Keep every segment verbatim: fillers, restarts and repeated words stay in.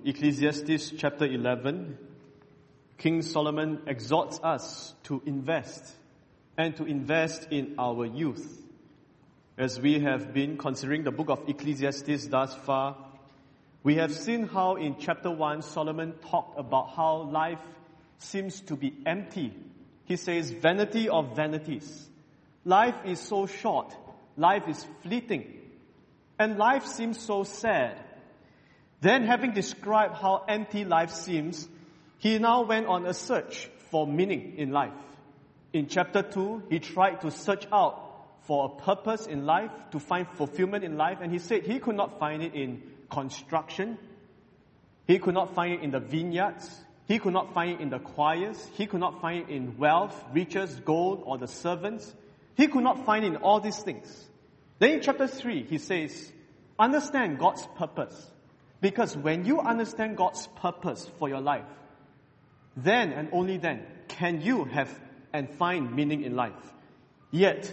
Ecclesiastes chapter eleven, King Solomon exhorts us to invest and to invest in our youth. As we have been considering the book of Ecclesiastes thus far, we have seen how in chapter one, Solomon talked about how life seems to be empty. He says, vanity of vanities. Life is so short. Life is fleeting. And life seems so sad. Then, having described how empty life seems, he now went on a search for meaning in life. In chapter two, he tried to search out for a purpose in life, to find fulfillment in life, and he said he could not find it in construction. He could not find it in the vineyards. He could not find it in the choirs. He could not find it in wealth, riches, gold, or the servants. He could not find it in all these things. Then in chapter three, he says, understand God's purpose. Because when you understand God's purpose for your life, then and only then can you have and find meaning in life. Yet,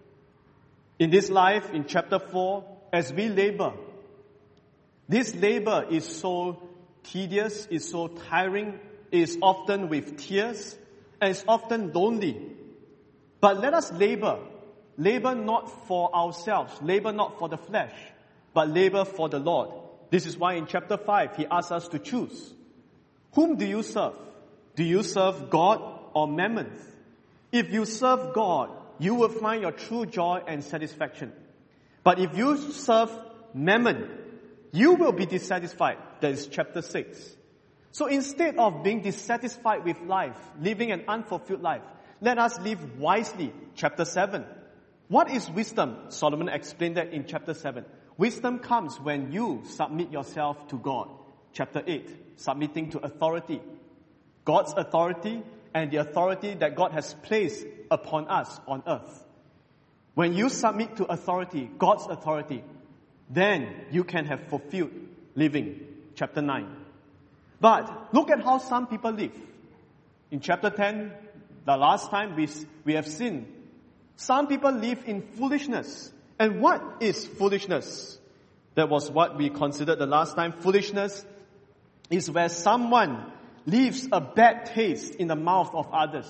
in this life, in chapter four, as we labor, this labor is so tedious, is so tiring, is often with tears, and is often lonely. But let us labor. Labor not for ourselves, labor not for the flesh, but labor for the Lord. This is why in chapter five, he asks us to choose. Whom do you serve? Do you serve God or mammon? If you serve God, you will find your true joy and satisfaction. But if you serve mammon, you will be dissatisfied. That is chapter six. So instead of being dissatisfied with life, living an unfulfilled life, let us live wisely. Chapter seven. What is wisdom? Solomon explained that in chapter seven. Wisdom comes when you submit yourself to God. Chapter eight. Submitting to authority. God's authority and the authority that God has placed upon us on earth. When you submit to authority, God's authority, then you can have fulfilled living. Chapter nine. But look at how some people live. In chapter ten, the last time we, we have seen, some people live in foolishness. And what is foolishness? That was what we considered the last time. Foolishness is where someone leaves a bad taste in the mouth of others.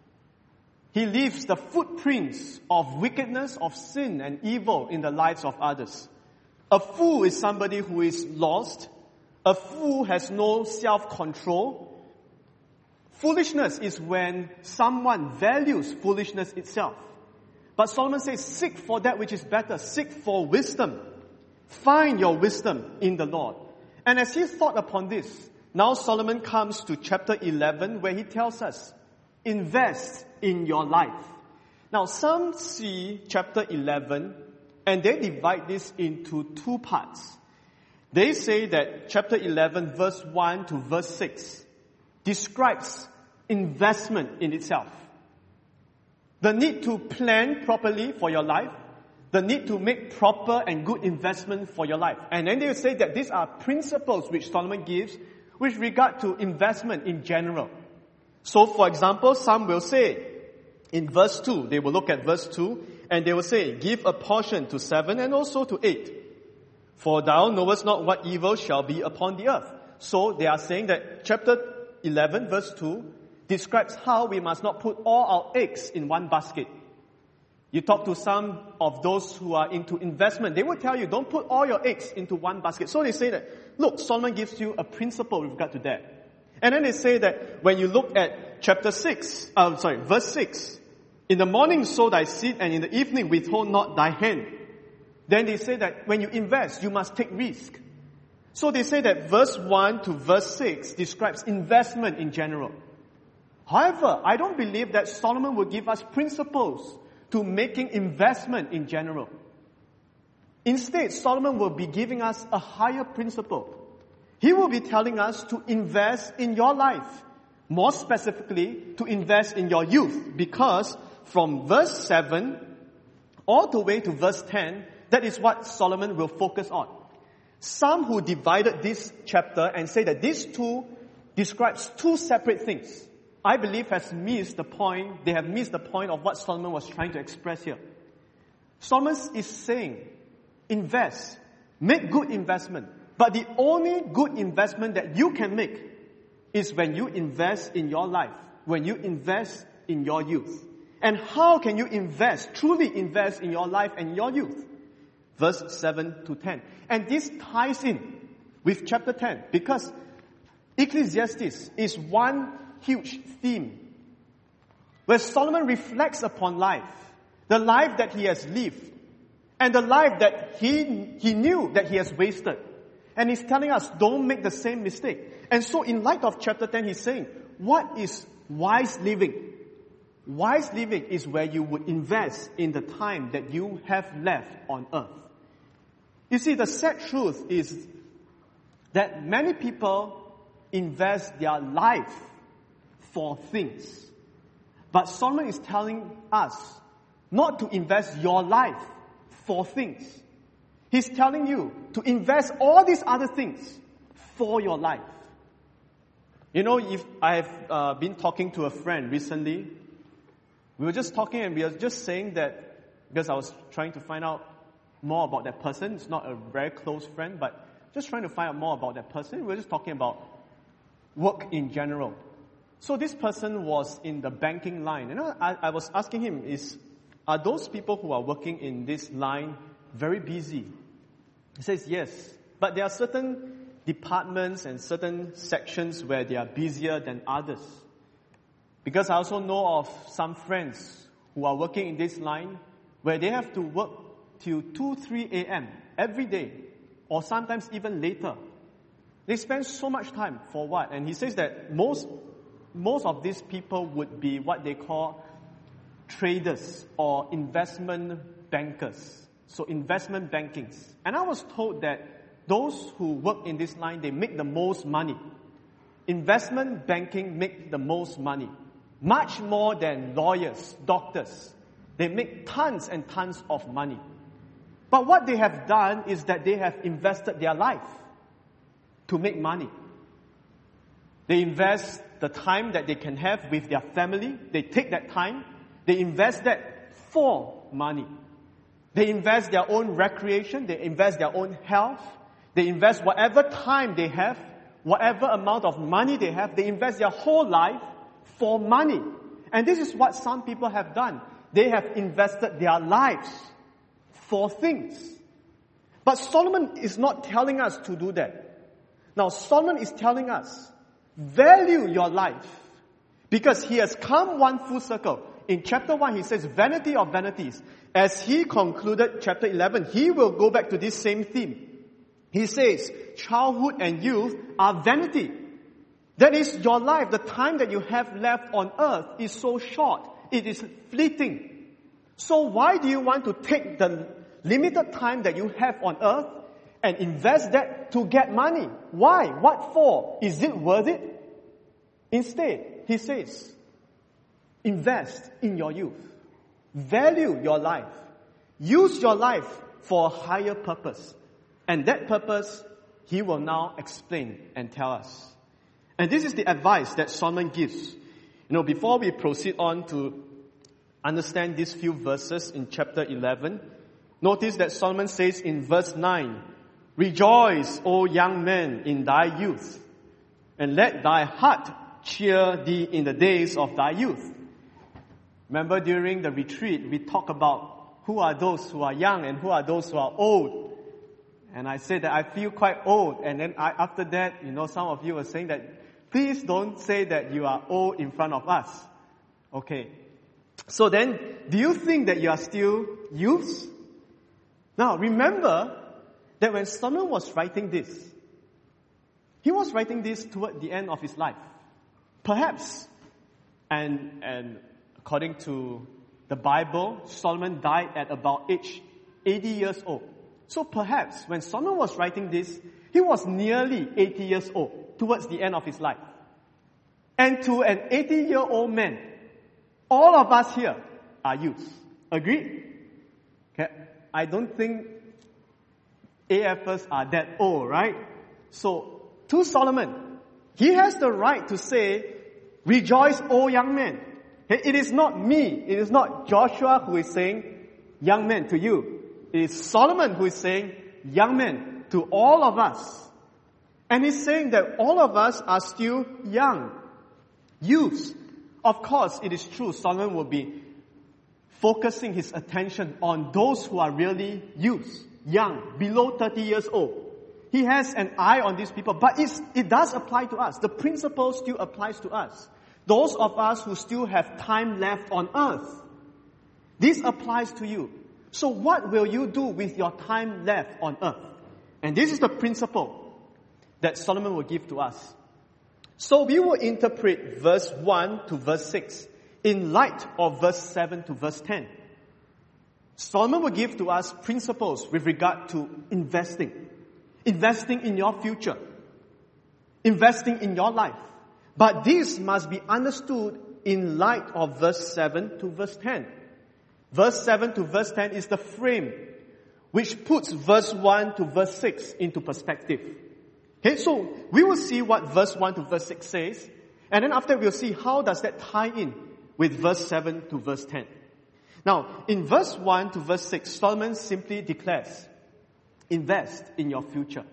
He leaves the footprints of wickedness, of sin and evil in the lives of others. A fool is somebody who is lost. A fool has no self-control. Foolishness is when someone values foolishness itself. But Solomon says, seek for that which is better. Seek for wisdom. Find your wisdom in the Lord. And as he thought upon this, now Solomon comes to chapter eleven where he tells us, invest in your life. Now some see chapter eleven and they divide this into two parts. They say that chapter eleven verse one to verse six describes investment in itself. The need to plan properly for your life. The need to make proper and good investment for your life. And then they will say that these are principles which Solomon gives with regard to investment in general. So for example, some will say in verse two, they will look at verse two and they will say, give a portion to seven and also to eight. For thou knowest not what evil shall be upon the earth. So they are saying that chapter eleven verse two describes how we must not put all our eggs in one basket. You talk to some of those who are into investment, they will tell you, don't put all your eggs into one basket. So they say that, look, Solomon gives you a principle with regard to that. And then they say that when you look at chapter six, uh, sorry, verse six, in the morning sow thy seed and in the evening withhold not thy hand. Then they say that when you invest, you must take risk. So they say that verse one to verse six describes investment in general. However, I don't believe that Solomon will give us principles to making investment in general. Instead, Solomon will be giving us a higher principle. He will be telling us to invest in your life. More specifically, to invest in your youth. Because from verse seven all the way to verse ten, that is what Solomon will focus on. Some who divided this chapter and say that these two describes two separate things, I believe has missed the point, they have missed the point of what Solomon was trying to express here. Solomon is saying, invest, make good investment, But the only good investment that you can make is when you invest in your life, when you invest in your youth. And how can you invest, truly invest in your life and your youth? Verse seven to ten. And this ties in with chapter ten because Ecclesiastes is one huge theme where Solomon reflects upon life, the life that he has lived, and the life that he, he knew that he has wasted. And he's telling us, don't make the same mistake. And so in light of chapter ten, he's saying, what is wise living? Wise living is where you would invest in the time that you have left on earth. You see, the sad truth is that many people invest their life for things. But Solomon is telling us not to invest your life for things. He's telling you to invest all these other things for your life. You know, if I've uh, been talking to a friend recently, we were just talking and we were just saying that, because I was trying to find out more about that person. It's not a very close friend, but just trying to find out more about that person. We were just talking about work in general. So this person was in the banking line. And I, I was asking him, is, are those people who are working in this line very busy? He says, yes. But there are certain departments and certain sections where they are busier than others. Because I also know of some friends who are working in this line where they have to work till two, three a.m. every day, or sometimes even later. They spend so much time for what? And he says that most most of these people would be what they call traders or investment bankers. So investment bankings. And I was told that those who work in this line, they make the most money. Investment banking make the most money. Much more than lawyers, doctors. They make tons and tons of money. But what they have done is that they have invested their life to make money. They invest the time that they can have with their family. They take that time. They invest that for money. They invest their own recreation. They invest their own health. They invest whatever time they have, whatever amount of money they have. They invest their whole life for money. And this is what some people have done. They have invested their lives for things. But Solomon is not telling us to do that. Now, Solomon is telling us, value your life. Because he has come one full circle. In chapter one, he says, vanity of vanities. As he concluded chapter eleven, he will go back to this same theme. He says, childhood and youth are vanity. That is, your life, the time that you have left on earth is so short. It is fleeting. So why do you want to take the limited time that you have on earth and invest that to get money? Why? What for? Is it worth it? Instead, he says, invest in your youth. Value your life. Use your life for a higher purpose. And that purpose, he will now explain and tell us. And this is the advice that Solomon gives. You know, before we proceed on to understand these few verses in chapter eleven, notice that Solomon says in verse nine, rejoice, O young man, in thy youth, and let thy heart cheer thee in the days of thy youth. Remember during the retreat, we talked about who are those who are young and who are those who are old. And I said that I feel quite old. And then I, after that, you know, some of you were saying that, please don't say that you are old in front of us. Okay. So then, do you think that you are still youths? Now, remember that when Solomon was writing this, he was writing this toward the end of his life. Perhaps, and, and according to the Bible, Solomon died at about age eighty years old. So perhaps when Solomon was writing this, he was nearly eighty years old towards the end of his life. And to an eighty-year-old man, all of us here are youths. Agreed? Okay. I don't think A Fers are that old, right? So, to Solomon, he has the right to say, rejoice, O young man. Okay? It is not me, it is not Joshua who is saying, young man to you. It is Solomon who is saying, young men, to all of us. And he's saying that all of us are still young, youths. Of course, it is true, Solomon will be focusing his attention on those who are really youths, young, below thirty years old. He has an eye on these people, but it's, it does apply to us. The principle still applies to us. Those of us who still have time left on earth. This applies to you. So what will you do with your time left on earth? And this is the principle that Solomon will give to us. So we will interpret verse one to verse six in light of verse seven to verse ten. Solomon will give to us principles with regard to investing. Investing in your future. Investing in your life. But this must be understood in light of verse seven to verse ten. Verse seven to verse ten is the frame which puts verse one to verse six into perspective. Okay, so we will see what verse one to verse six says, and then after we'll see how does that tie in with verse seven to verse ten. Now, in verse one to verse six, Solomon simply declares, invest in your future.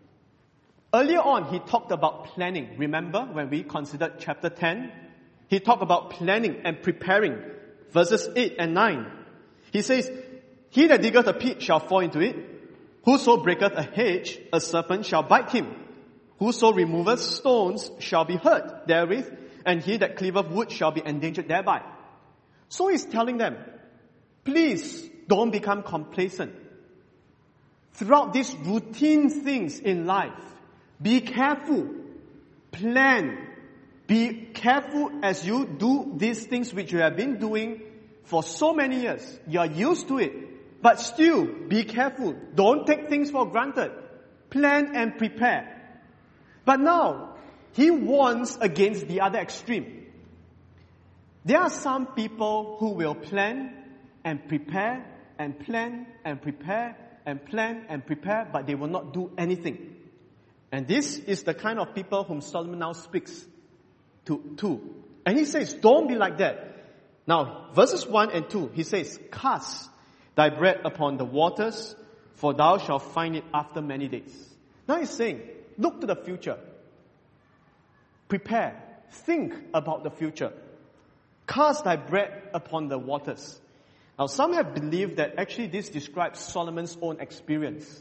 Earlier on, he talked about planning. Remember when we considered chapter ten? He talked about planning and preparing. Verses eight and nine. He says, he that diggeth a pit shall fall into it. Whoso breaketh a hedge, a serpent shall bite him. Whoso removeth stones shall be hurt therewith, and he that cleaveth wood shall be endangered thereby. So he's telling them, please don't become complacent. Throughout these routine things in life, be careful, plan, be careful as you do these things which you have been doing for so many years. You are used to it, but still be careful. Don't take things for granted. Plan and prepare. But now, he warns against the other extreme. There are some people who will plan and prepare and plan and prepare and plan and prepare, but they will not do anything. And this is the kind of people whom Solomon now speaks to. to. And he says, don't be like that. Now, verses one and two, he says, cast thy bread upon the waters, for thou shalt find it after many days. Now he's saying, look to the future. Prepare. Think about the future. Cast thy bread upon the waters. Now, some have believed that actually this describes Solomon's own experience.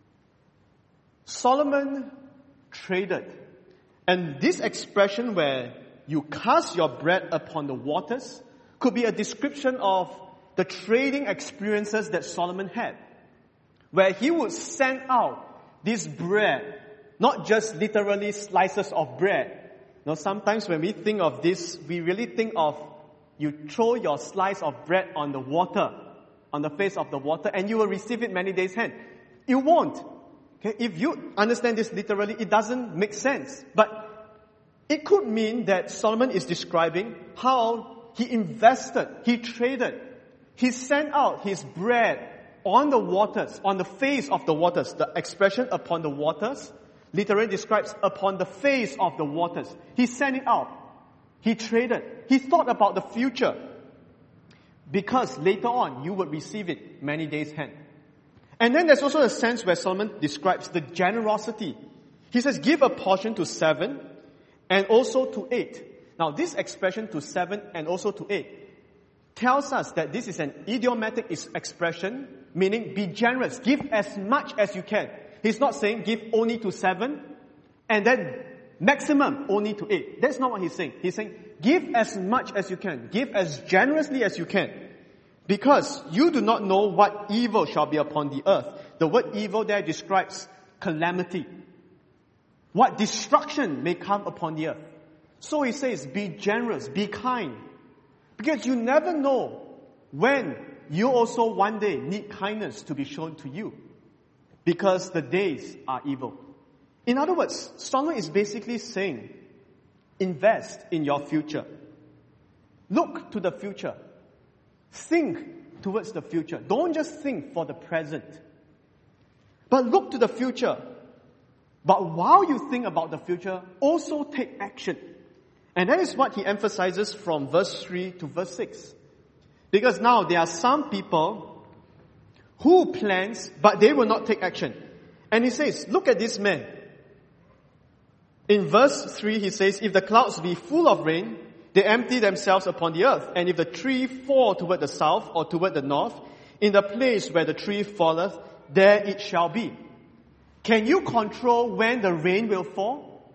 Solomon traded. And this expression where you cast your bread upon the waters could be a description of the trading experiences that Solomon had. Where he would send out this bread, not just literally slices of bread. You know, sometimes when we think of this, we really think of you throw your slice of bread on the water, on the face of the water, and you will receive it many days hence. You won't. Okay? If you understand this literally, it doesn't make sense. But it could mean that Solomon is describing how he invested, he traded, he sent out his bread on the waters, on the face of the waters. The expression upon the waters literally describes upon the face of the waters. He sent it out. He traded. He thought about the future. Because later on, you would receive it many days hence. And then there's also a sense where Solomon describes the generosity. He says, give a portion to seven and also to eight. Now, this expression to seven and also to eight tells us that this is an idiomatic expression, meaning be generous. Give as much as you can. He's not saying give only to seven and then maximum only to eight. That's not what he's saying. He's saying give as much as you can. Give as generously as you can. Because you do not know what evil shall be upon the earth. The word evil there describes calamity. What destruction may come upon the earth. So he says, be generous, be kind. Because you never know when you also one day need kindness to be shown to you. Because the days are evil. In other words, Solomon is basically saying, invest in your future. Look to the future. Think towards the future. Don't just think for the present. But look to the future. But while you think about the future, also take action. And that is what he emphasizes from verse three to verse six. Because now there are some people who plans, but they will not take action. And he says, look at this man. In verse three, he says, if the clouds be full of rain, they empty themselves upon the earth. And if the tree fall toward the south or toward the north, in the place where the tree falleth, there it shall be. Can you control when the rain will fall?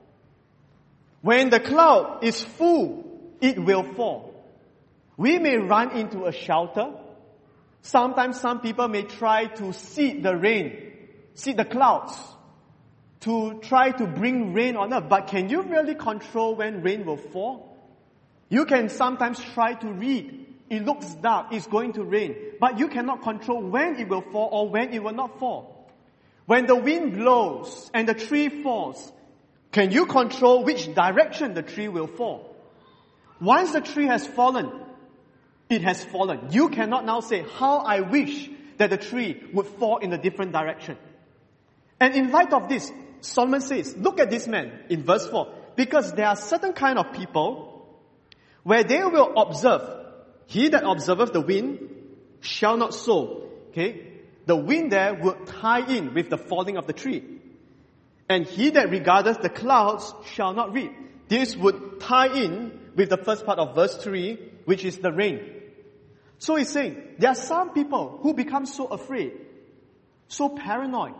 When the cloud is full, it will fall. We may run into a shelter. Sometimes some people may try to seed the rain, seed the clouds, to try to bring rain on earth. But can you really control when rain will fall? You can sometimes try to read. It looks dark, it's going to rain. But you cannot control when it will fall or when it will not fall. When the wind blows and the tree falls, can you control which direction the tree will fall? Once the tree has fallen, it has fallen. You cannot now say, how I wish that the tree would fall in a different direction. And in light of this, Solomon says, look at this man in verse four. Because there are certain kind of people where they will observe. He that observeth the wind shall not sow. Okay? The wind there will tie in with the falling of the tree. And he that regardeth the clouds shall not reap. This would tie in with the first part of verse three, which is the rain. So he's saying, there are some people who become so afraid, so paranoid.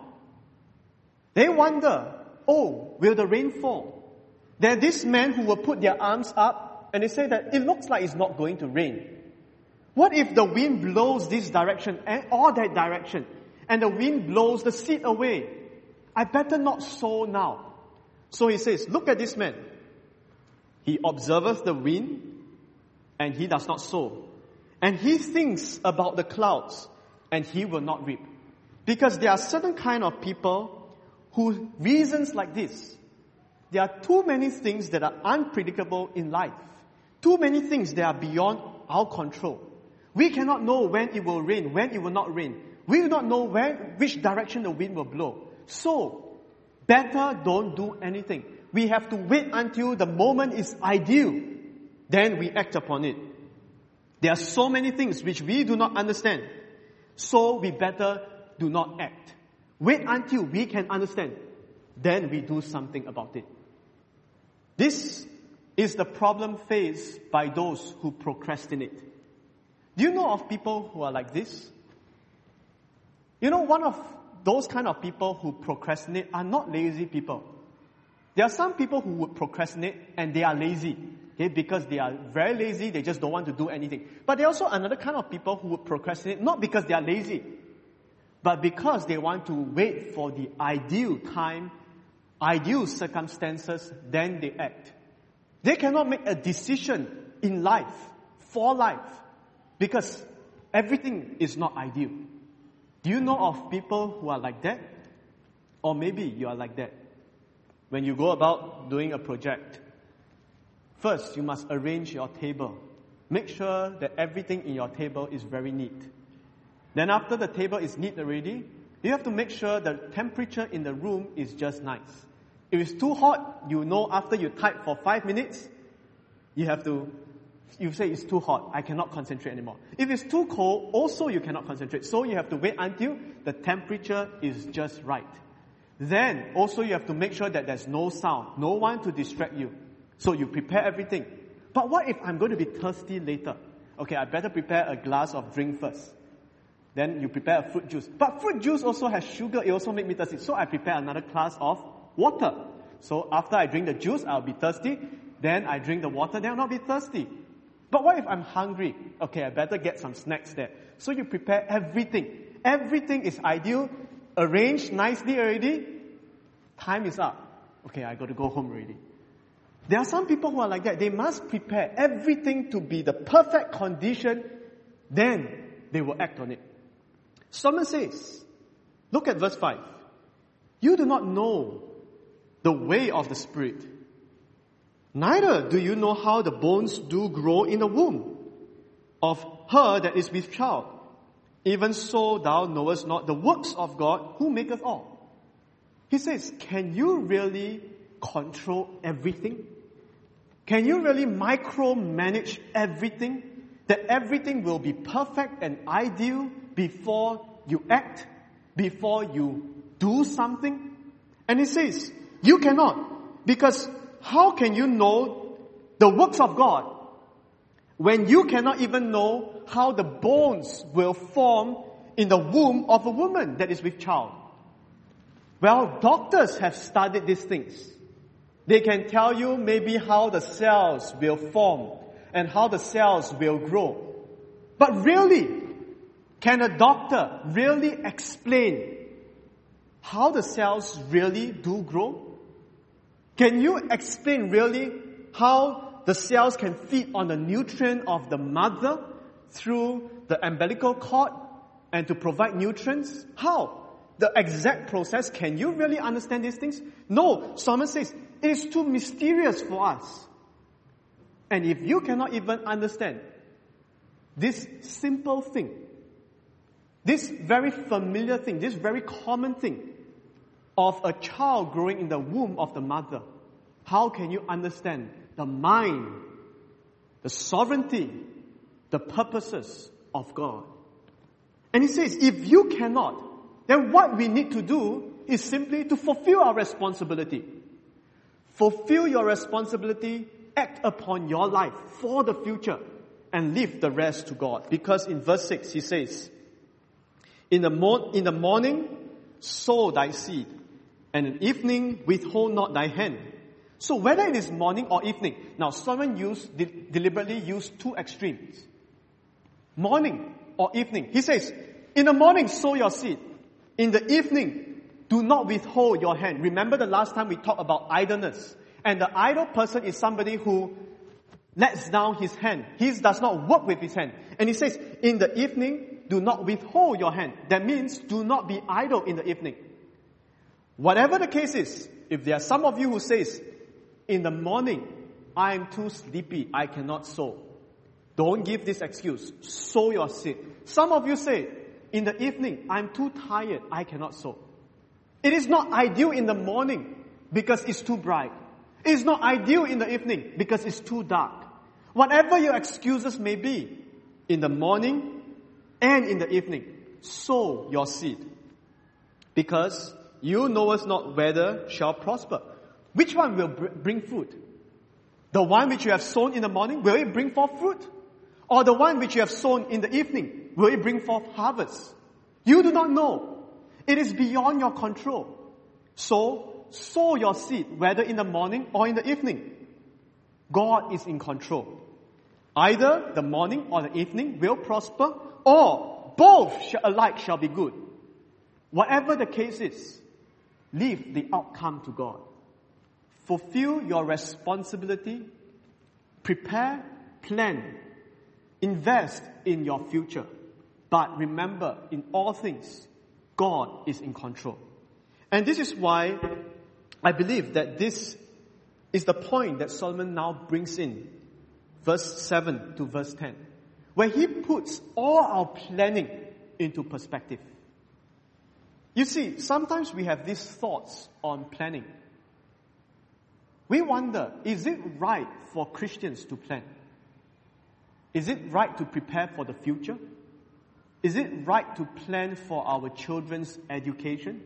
They wonder, oh, will the rain fall? There are these men who will put their arms up and they say that it looks like it's not going to rain. What if the wind blows this direction or that direction and the wind blows the seed away? I better not sow now. So he says, look at this man. He observeth the wind and he does not sow. And he thinks about the clouds and he will not reap. Because there are certain kind of people who reasons like this. There are too many things that are unpredictable in life. Too many things that are beyond our control. We cannot know when it will rain, when it will not rain. We do not know when, which direction the wind will blow. So, better don't do anything. We have to wait until the moment is ideal. Then we act upon it. There are so many things which we do not understand. So we better do not act. Wait until we can understand. Then we do something about it. This is the problem faced by those who procrastinate. Do you know of people who are like this? You know, one of those kind of people who procrastinate are not lazy people. There are some people who would procrastinate and they are lazy. Okay, because they are very lazy, they just don't want to do anything. But there are also another kind of people who would procrastinate, not because they are lazy, but because they want to wait for the ideal time, ideal circumstances, then they act. They cannot make a decision in life, for life, because everything is not ideal. Do you know of people who are like that? Or maybe you are like that. When you go about doing a project, first you must arrange your table. Make sure that everything in your table is very neat. Then after the table is neat already, you have to make sure the temperature in the room is just nice. If it's too hot, you know after you type for five minutes, you have to, you say it's too hot, I cannot concentrate anymore. If it's too cold, also you cannot concentrate. So you have to wait until the temperature is just right. Then also you have to make sure that there's no sound, no one to distract you. So you prepare everything. But what if I'm going to be thirsty later? Okay, I better prepare a glass of drink first. Then you prepare a fruit juice. But fruit juice also has sugar, it also makes me thirsty. So I prepare another glass of water. So after I drink the juice, I'll be thirsty. Then I drink the water, then I'll not be thirsty. But what if I'm hungry? Okay, I better get some snacks there. So you prepare everything. Everything is ideal, arranged nicely already. Time is up. Okay, I got to go home already. There are some people who are like that. They must prepare everything to be the perfect condition. Then they will act on it. Solomon says, look at verse five. You do not know the way of the Spirit. Neither do you know how the bones do grow in the womb of her that is with child. Even so thou knowest not the works of God who maketh all. He says, can you really control everything? Can you really micromanage everything? That everything will be perfect and ideal before you act, before you do something? And he says, you cannot. Because how can you know the works of God when you cannot even know how the bones will form in the womb of a woman that is with child? Well, doctors have studied these things. They can tell you maybe how the cells will form and how the cells will grow. But really, can a doctor really explain how the cells really do grow? Can you explain really how the cells can feed on the nutrient of the mother through the umbilical cord and to provide nutrients? How? The exact process, can you really understand these things? No, Solomon says, it is too mysterious for us. And if you cannot even understand this simple thing, this very familiar thing, this very common thing of a child growing in the womb of the mother, how can you understand the mind, the sovereignty, the purposes of God? And he says, if you cannot, then what we need to do is simply to fulfill our responsibility. Fulfill your responsibility, act upon your life for the future, and leave the rest to God. Because in verse six, he says, In the, mo- in the morning, sow thy seed, and in evening, withhold not thy hand. So whether it is morning or evening, now Solomon used, de- deliberately used two extremes. Morning or evening. He says, in the morning, sow your seed. In the evening, do not withhold your hand. Remember the last time we talked about idleness. And the idle person is somebody who lets down his hand. He does not work with his hand. And he says, in the evening, do not withhold your hand. That means do not be idle in the evening. Whatever the case is, if there are some of you who says, in the morning, I am too sleepy, I cannot sow. Don't give this excuse. Sow your seed. Some of you say, in the evening, I'm too tired, I cannot sow. It is not ideal in the morning because it's too bright. It is not ideal in the evening because it's too dark. Whatever your excuses may be, in the morning and in the evening, sow your seed. Because you knowest not whether shall prosper. Which one will br- bring fruit? The one which you have sown in the morning, will it bring forth fruit? Or the one which you have sown in the evening, will it bring forth harvest? You do not know. It is beyond your control. So, sow your seed, whether in the morning or in the evening. God is in control. Either the morning or the evening will prosper, or both shall, alike shall be good. Whatever the case is, leave the outcome to God. Fulfill your responsibility. Prepare, plan, invest in your future. But remember, in all things, God is in control. And this is why I believe that this is the point that Solomon now brings in, verse seven to verse ten, where he puts all our planning into perspective. You see, sometimes we have these thoughts on planning. We wonder, is it right for Christians to plan? Is it right to prepare for the future? Is it right to plan for our children's education?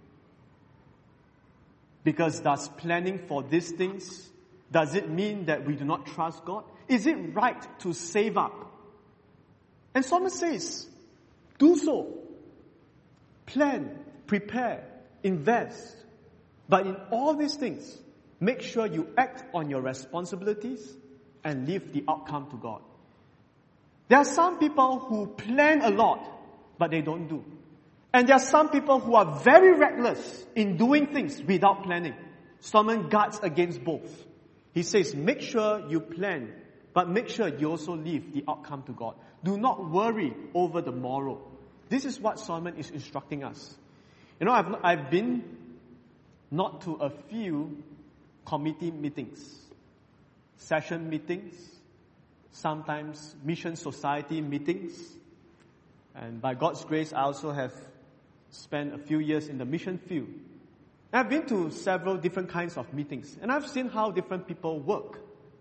Because does planning for these things, does it mean that we do not trust God? Is it right to save up? And Solomon says, do so. Plan, prepare, invest. But in all these things, make sure you act on your responsibilities and leave the outcome to God. There are some people who plan a lot, but they don't do. And there are some people who are very reckless in doing things without planning. Solomon guards against both. He says, make sure you plan, but make sure you also leave the outcome to God. Do not worry over the morrow. This is what Solomon is instructing us. You know, I've, I've been not to a few committee meetings, session meetings, sometimes mission society meetings. And by God's grace, I also have spent a few years in the mission field. I've been to several different kinds of meetings, and I've seen how different people work.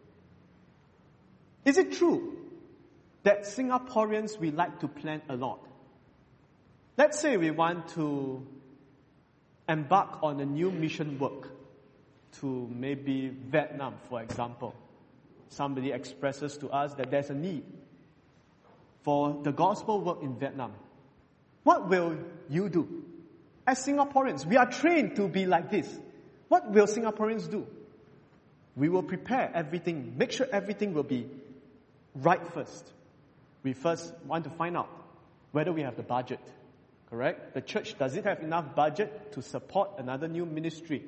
Is it true that Singaporeans, we like to plan a lot? Let's say we want to embark on a new mission work. to maybe Vietnam, for example. Somebody expresses to us that there's a need for the gospel work in Vietnam. What will you do? As Singaporeans, we are trained to be like this. What will Singaporeans do? We will prepare everything, make sure everything will be right first. We first want to find out whether we have the budget, correct? The church, does it have enough budget to support another new ministry?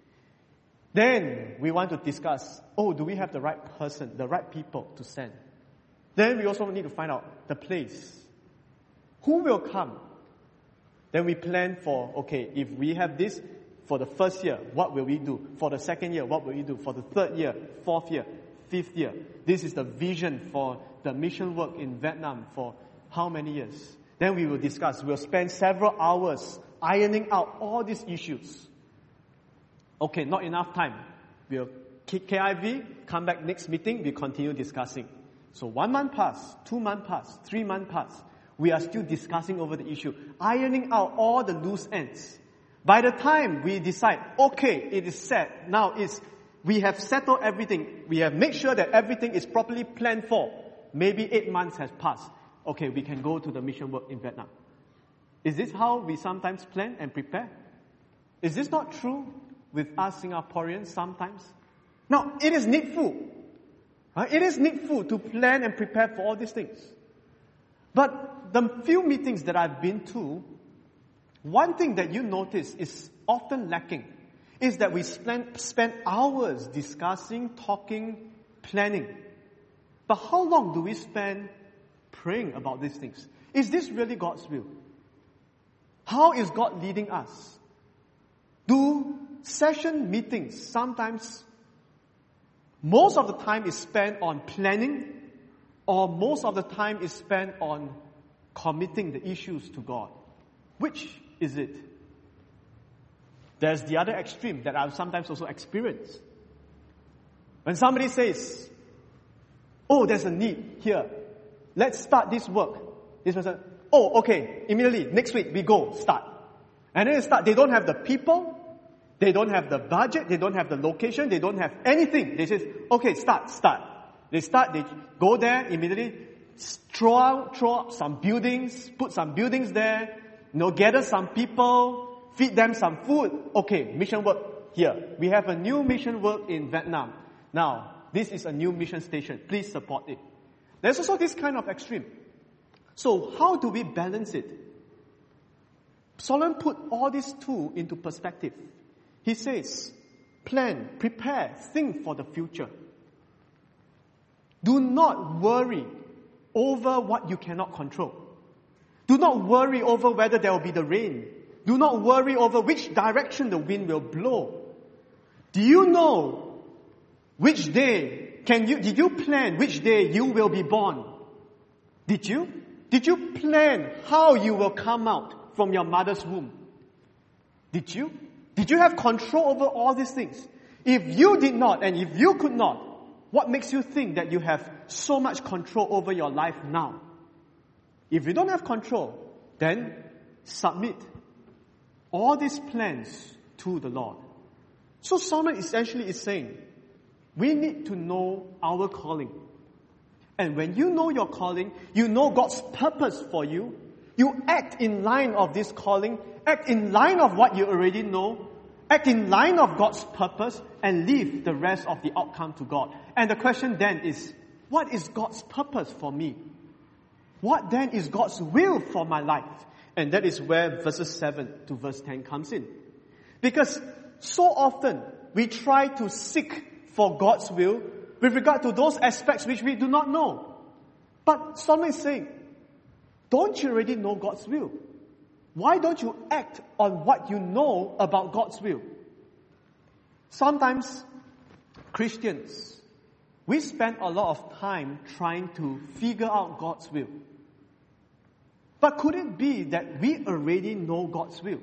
Then we want to discuss, oh, do we have the right person, the right people to send? Then we also need to find out the place. Who will come? Then we plan for, okay, if we have this for the first year, what will we do? For the second year, what will we do? For the third year, fourth year, fifth year. This is the vision for the mission work in Vietnam for how many years? Then we will discuss. We'll spend several hours ironing out all these issues. Okay, not enough time. We'll kick K I V, come back next meeting, we continue discussing. So one month passed, two months passed, three months passed. We are still discussing over the issue, ironing out all the loose ends. By the time we decide, okay, it is set, now it's, we have settled everything, we have made sure that everything is properly planned for, maybe eight months has passed. Okay, we can go to the mission work in Vietnam. Is this how we sometimes plan and prepare? Is this not true with us Singaporeans sometimes? Now, it is needful. Uh, it is needful to plan and prepare for all these things. But the few meetings that I've been to, one thing that you notice is often lacking is that we spend, spend hours discussing, talking, planning. But how long do we spend praying about these things? Is this really God's will? How is God leading us? Do session meetings sometimes, most of the time is spent on planning, or most of the time is spent on committing the issues to God? Which is it? There's the other extreme that I've sometimes also experienced. When somebody says, oh, there's a need here. Let's start this work. This person, oh, okay, immediately, next week we go, start. And then they start, they don't have the people, they don't have the budget, they don't have the location, they don't have anything. They say, okay, start, start. They start, they go there immediately, throw out, throw up some buildings, put some buildings there, you know, gather some people, feed them some food. Okay, mission work here. We have a new mission work in Vietnam. Now, this is a new mission station. Please support it. There's also this kind of extreme. So how do we balance it? Solomon put all these two into perspective. He says, plan, prepare, think for the future. Do not worry over what you cannot control. Do not worry over whether there will be the rain. Do not worry over which direction the wind will blow. Do you know which day, can you, did you plan which day you will be born? Did you? Did you plan how you will come out from your mother's womb? Did you? Did you have control over all these things? If you did not, and if you could not, what makes you think that you have so much control over your life now? If you don't have control, then submit all these plans to the Lord. So Solomon essentially is saying, we need to know our calling. And when you know your calling, you know God's purpose for you, you act in line of this calling, act in line of what you already know, act in line of God's purpose, and leave the rest of the outcome to God. And the question then is, what is God's purpose for me? What then is God's will for my life? And that is where verses seven to verse ten comes in. Because so often we try to seek for God's will with regard to those aspects which we do not know. But Solomon is saying, don't you already know God's will? Why don't you act on what you know about God's will? Sometimes Christians, we spend a lot of time trying to figure out God's will. But could it be that we already know God's will?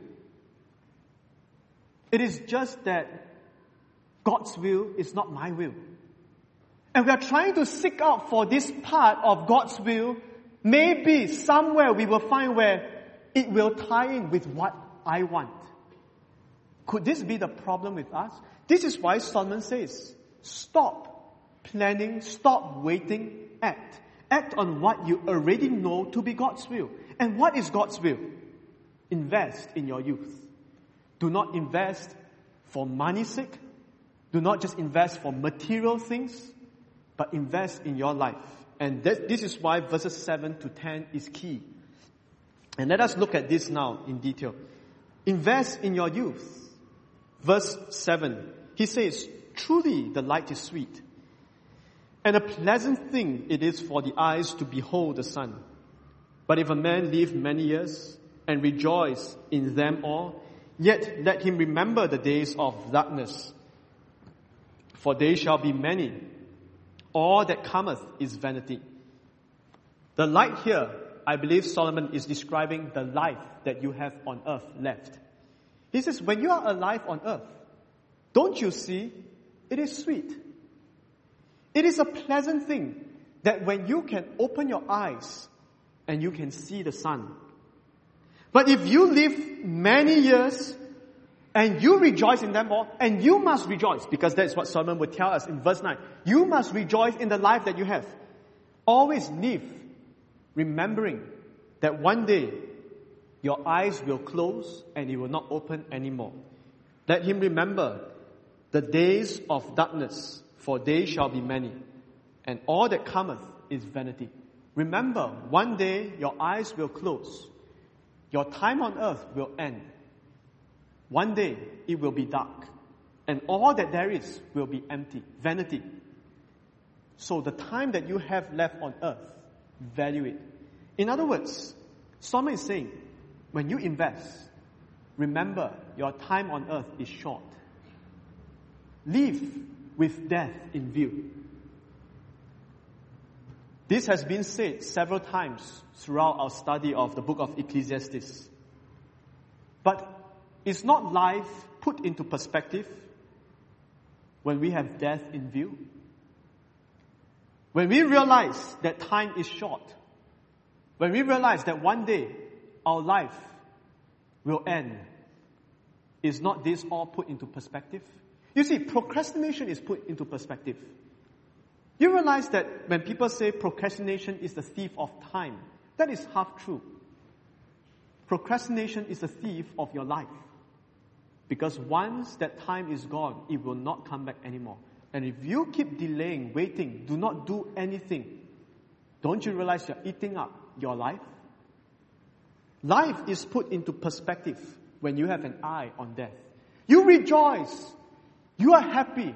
It is just that God's will is not my will. And we are trying to seek out for this part of God's will. Maybe somewhere we will find where it will tie in with what I want. Could this be the problem with us? This is why Solomon says, stop planning, stop waiting, act. Act on what you already know to be God's will. And what is God's will? Invest in your youth. Do not invest for money's sake. Do not just invest for material things, but invest in your life. And this, this is why verses seven to ten is key. And let us look at this now in detail. Invest in your youth. Verse seven, he says, truly the light is sweet, and a pleasant thing it is for the eyes to behold the sun. But if a man live many years and rejoice in them all, yet let him remember the days of darkness, for they shall be many. All that cometh is vanity. The light here, I believe Solomon is describing the life that you have on earth left. He says, when you are alive on earth, don't you see, it is sweet. It is a pleasant thing that when you can open your eyes and you can see the sun. But if you live many years and you rejoice in them all, and you must rejoice, because that's what Solomon would tell us in verse nine. You must rejoice in the life that you have. Always live remembering that one day your eyes will close and it will not open anymore. Let him remember the days of darkness, for they shall be many, and all that cometh is vanity. Remember, one day your eyes will close. Your time on earth will end. One day it will be dark, and all that there is will be empty, vanity. So the time that you have left on earth, value it. In other words, Solomon is saying, when you invest, remember your time on earth is short. Live with death in view. This has been said several times throughout our study of the book of Ecclesiastes. But is not life put into perspective when we have death in view? When we realize that time is short, when we realize that one day our life will end, is not this all put into perspective? You see, procrastination is put into perspective. You realize that when people say procrastination is the thief of time, that is half true. Procrastination is a thief of your life. Because once that time is gone, it will not come back anymore. And if you keep delaying, waiting, do not do anything, don't you realize you're eating up your life? Life is put into perspective when you have an eye on death. You rejoice. You are happy.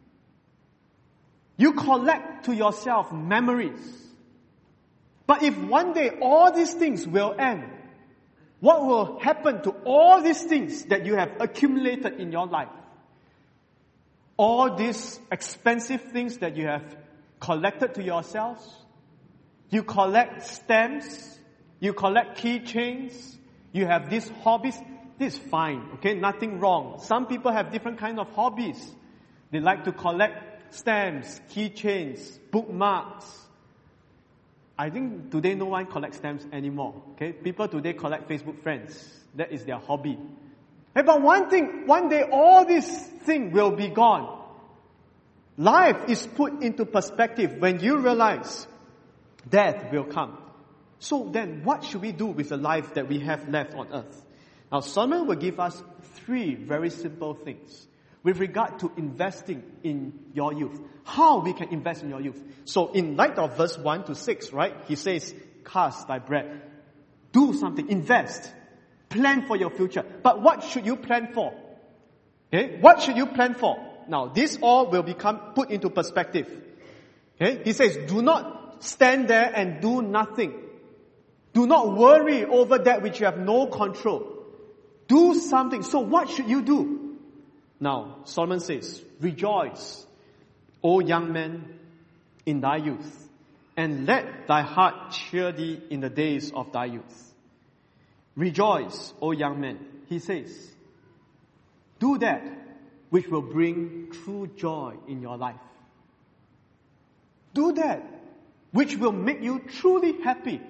You collect to yourself memories. But if one day all these things will end, what will happen to all these things that you have accumulated in your life? All these expensive things that you have collected to yourselves? You collect stamps. You collect keychains. You have these hobbies. This is fine, okay? Nothing wrong. Some people have different kinds of hobbies. They like to collect stamps, keychains, bookmarks. I think today no one collects stamps anymore, okay? People today collect Facebook friends. That is their hobby. Hey, but one thing, one day all these things will be gone. Life is put into perspective when you realize death will come. So then, what should we do with the life that we have left on earth? Now, Solomon will give us three very simple things with regard to investing in your youth. How we can invest in your youth. So, in light of verse one to six, right, he says, cast thy bread. Do something. Invest. Plan for your future. But what should you plan for? Okay? What should you plan for? Now, this all will become put into perspective. Okay? He says, do not stand there and do nothing. Do not worry over that which you have no control. Do something. So what should you do? Now, Solomon says, rejoice, O young man, in thy youth, and let thy heart cheer thee in the days of thy youth. Rejoice, O young man, he says. Do that which will bring true joy in your life. Do that which will make you truly happy.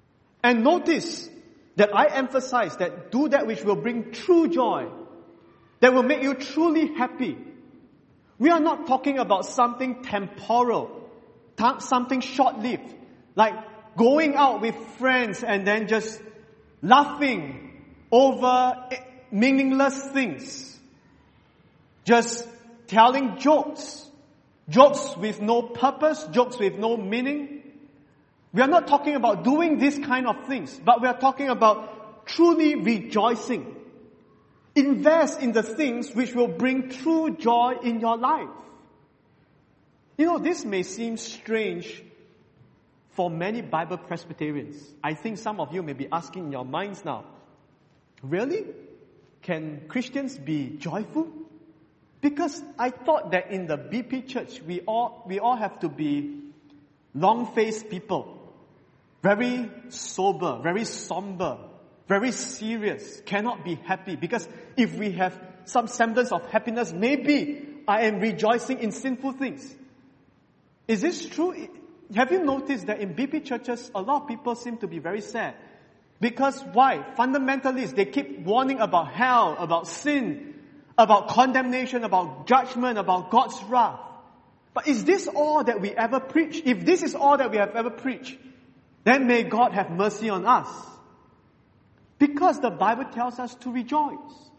And notice that I emphasize that do that which will bring true joy. that will make you truly happy. We are not talking about something temporal, something short-lived, like going out with friends and then just laughing over meaningless things. Just telling jokes. Jokes with no purpose, jokes with no meaning. We are not talking about doing this kind of things, but we are talking about truly rejoicing. Invest in the things which will bring true joy in your life. You know, this may seem strange for many Bible Presbyterians. I think some of you may be asking in your minds now, really? Can Christians be joyful? Because I thought that in the B P church, we all, we all have to be long-faced people. Very sober, very somber, very serious, cannot be happy. Because if we have some semblance of happiness, maybe I am rejoicing in sinful things. Is this true? Have you noticed that in B P churches, a lot of people seem to be very sad? Because why? Fundamentalists, they keep warning about hell, about sin, about condemnation, about judgment, about God's wrath. But is this all that we ever preach? If this is all that we have ever preached, then may God have mercy on us. Because the Bible tells us to rejoice.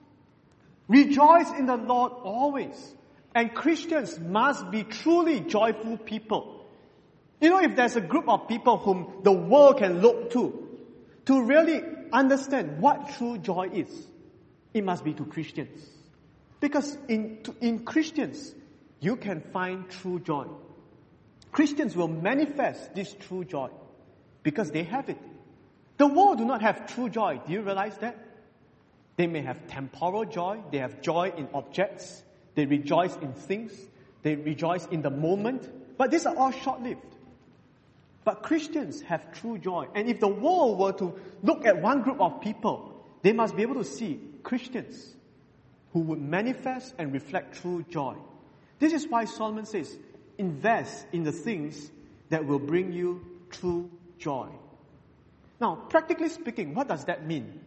Rejoice in the Lord always. And Christians must be truly joyful people. You know, if there's a group of people whom the world can look to, to really understand what true joy is, it must be to Christians. Because in, in Christians, you can find true joy. Christians will manifest this true joy because they have it. The world do not have true joy. Do you realize that? They may have temporal joy. They have joy in objects. They rejoice in things. They rejoice in the moment. But these are all short-lived. But Christians have true joy. And if the world were to look at one group of people, they must be able to see Christians who would manifest and reflect true joy. This is why Solomon says, invest in the things that will bring you true joy. Now, practically speaking, what does that mean?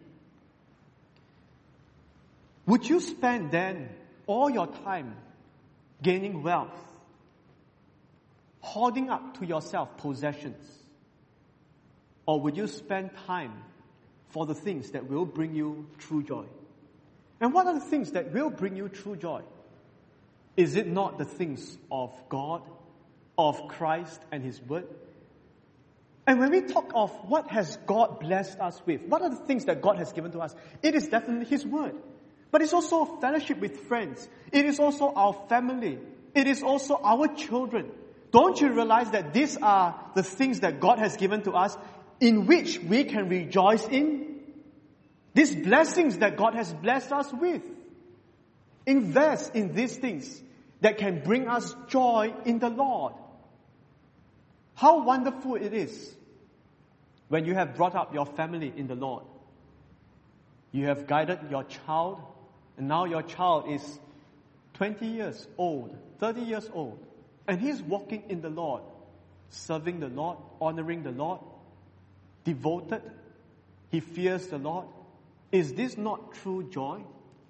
Would you spend then all your time gaining wealth, hoarding up to yourself possessions? Or would you spend time for the things that will bring you true joy? And what are the things that will bring you true joy? Is it not the things of God, of Christ and His Word? And when we talk of what has God blessed us with, what are the things that God has given to us? It is definitely His Word. But it's also fellowship with friends. It is also our family. It is also our children. Don't you realize that these are the things that God has given to us in which we can rejoice in? These blessings that God has blessed us with. Invest in these things that can bring us joy in the Lord. How wonderful it is when you have brought up your family in the Lord. You have guided your child, and now your child is twenty years old, thirty years old, and he's walking in the Lord, serving the Lord, honoring the Lord, devoted. He fears the Lord. Is this not true joy?